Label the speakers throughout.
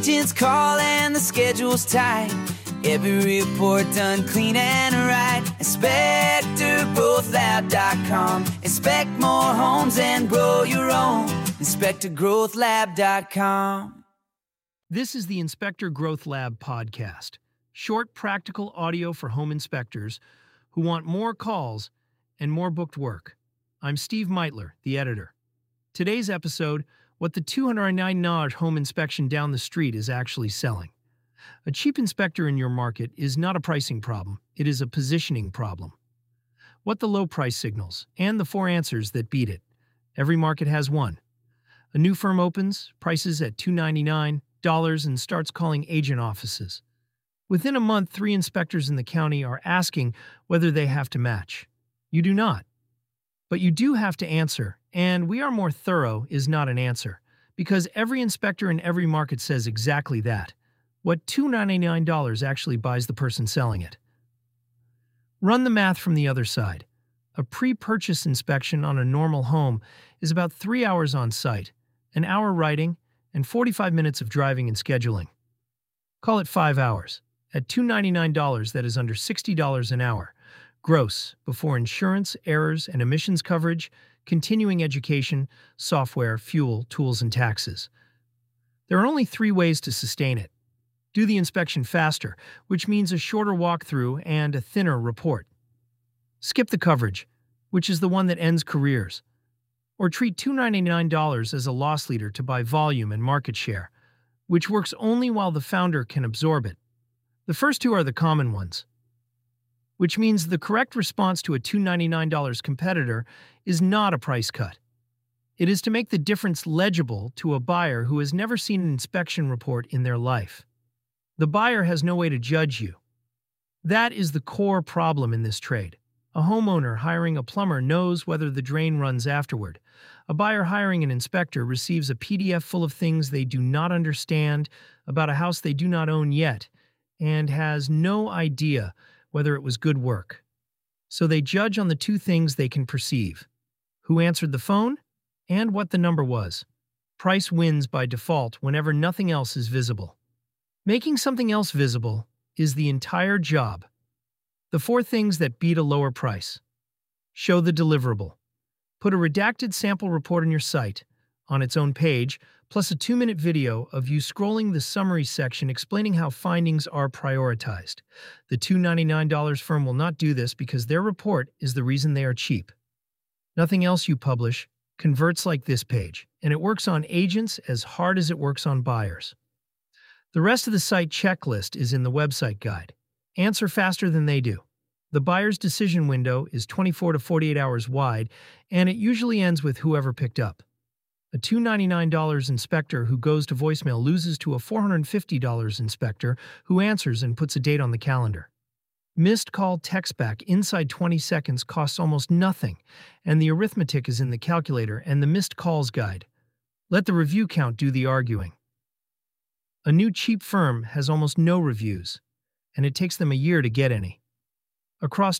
Speaker 1: agents call and the schedule's tight. Every report done clean and right. InspectorGrowthLab.com. Inspect more homes and grow your own. InspectorGrowthLab.com.
Speaker 2: This is the Inspector Growth Lab podcast. Short, practical audio for home inspectors who want more calls and more booked work. I'm Steve Meitler, the editor. Today's episode, what the $299 home inspection down the street is actually selling. A cheap inspector in your market is not a pricing problem, it is a positioning problem. What the low price signals, and the 4 answers that beat it. Every market has one. A new firm opens, prices at $299, and starts calling agent offices. Within a month, 3 inspectors in the county are asking whether they have to match. You do not. But you do have to answer, and "we are more thorough" is not an answer, because every inspector in every market says exactly that. What $299 actually buys the person selling it. Run the math from the other side. A pre-purchase inspection on a normal home is about 3 hours on site, an hour writing, and 45 minutes of driving and scheduling. Call it 5 hours. At $299, that is under $60 an hour. Gross, before insurance, errors, and emissions coverage, continuing education, software, fuel, tools, and taxes. There are only 3 ways to sustain it. Do the inspection faster, which means a shorter walkthrough and a thinner report. Skip the coverage, which is the one that ends careers. Or treat $299 as a loss leader to buy volume and market share, which works only while the founder can absorb it. The first 2 are the common ones, which means the correct response to a $299 competitor is not a price cut. It is to make the difference legible to a buyer who has never seen an inspection report in their life. The buyer has no way to judge you. That is the core problem in this trade. A homeowner hiring a plumber knows whether the drain runs afterward. A buyer hiring an inspector receives a PDF full of things they do not understand about a house they do not own yet and has no idea whether it was good work. So they judge on the 2 things they can perceive: who answered the phone and what the number was. Price wins by default whenever nothing else is visible. Making something else visible is the entire job. The 4 things that beat a lower price. Show the deliverable. Put a redacted sample report on your site, on its own page, plus a 2-minute video of you scrolling the summary section explaining how findings are prioritized. The $299 firm will not do this because their report is the reason they are cheap. Nothing else you publish converts like this page, and it works on agents as hard as it works on buyers. The rest of the site checklist is in the website guide. Answer faster than they do. The buyer's decision window is 24 to 48 hours wide, and it usually ends with whoever picked up. A $299 inspector who goes to voicemail loses to a $450 inspector who answers and puts a date on the calendar. Missed call text back inside 20 seconds costs almost nothing, and the arithmetic is in the calculator and the missed calls guide. Let the review count do the arguing. A new cheap firm has almost no reviews, and it takes them a year to get any. Across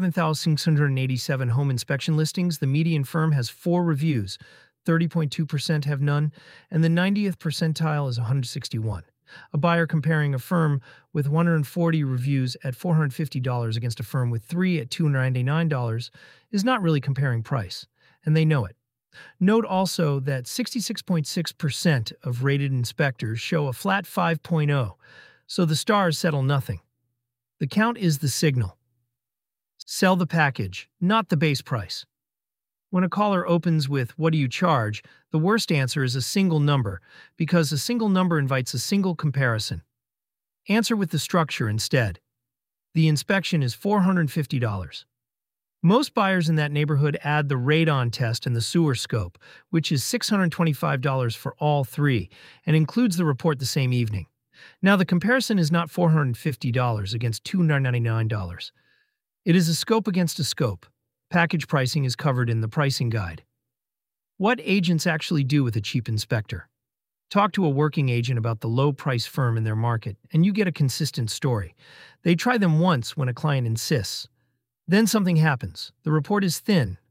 Speaker 2: 27,687 home inspection listings, the median firm has 4 reviews, 30.2% have none, and the 90th percentile is 161. A buyer comparing a firm with 140 reviews at $450 against a firm with 3 at $299 is not really comparing price, and they know it. Note also that 66.6% of rated inspectors show a flat 5.0, so the stars settle nothing. The count is the signal. Sell the package, not the base price. When a caller opens with "what do you charge?" the worst answer is a single number, because a single number invites a single comparison. Answer with the structure instead. The inspection is $450. Most buyers in that neighborhood add the radon test and the sewer scope, which is $625 for all 3, and includes the report the same evening. Now, the comparison is not $450 against $299. It is a scope against a scope. Package pricing is covered in the pricing guide. What agents actually do with a cheap inspector? Talk to a working agent about the low-price firm in their market, and you get a consistent story. They try them once when a client insists. Then something happens. The report is thin,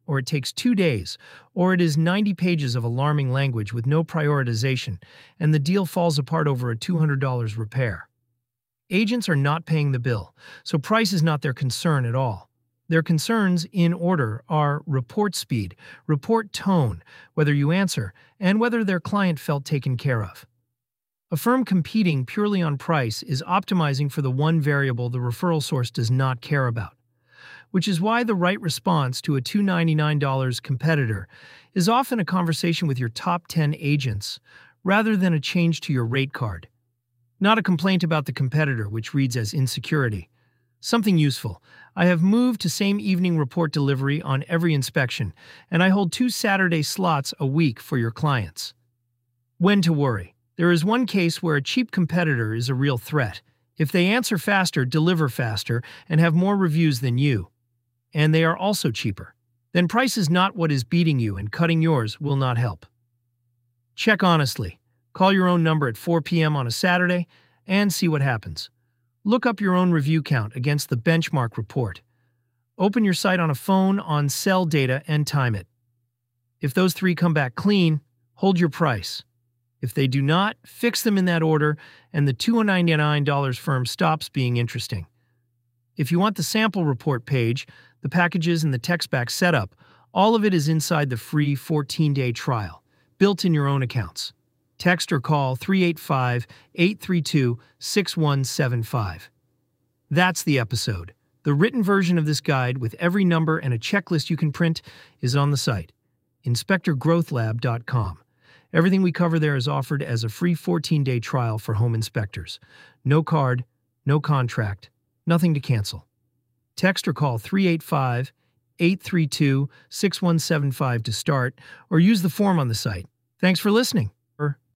Speaker 2: or it takes 2 days, or it is 90 pages of alarming language with no prioritization, and the deal falls apart over a $200 repair. Agents are not paying the bill, so price is not their concern at all. Their concerns, in order, are report speed, report tone, whether you answer, and whether their client felt taken care of. A firm competing purely on price is optimizing for the one variable the referral source does not care about, which is why the right response to a $299 competitor is often a conversation with your top 10 agents rather than a change to your rate card. Not a complaint about the competitor, which reads as insecurity. Something useful. I have moved to same evening report delivery on every inspection, and I hold 2 Saturday slots a week for your clients. When to worry. There is one case where a cheap competitor is a real threat. If they answer faster, deliver faster, and have more reviews than you, and they are also cheaper, then price is not what is beating you, and cutting yours will not help. Check honestly. Call your own number at 4 p.m. on a Saturday and see what happens. Look up your own review count against the benchmark report. Open your site on a phone, on cell data, and time it. If those 3 come back clean, hold your price. If they do not, fix them in that order, and the $299 firm stops being interesting. If you want the sample report page, the packages, and the text-back setup, all of it is inside the free 14-day trial, built in your own accounts. Text or call 385-832-6175. That's the episode. The written version of this guide with every number and a checklist you can print is on the site, inspectorgrowthlab.com. Everything we cover there is offered as a free 14-day trial for home inspectors. No card, no contract, nothing to cancel. Text or call 385-832-6175 to start, or use the form on the site. Thanks for listening.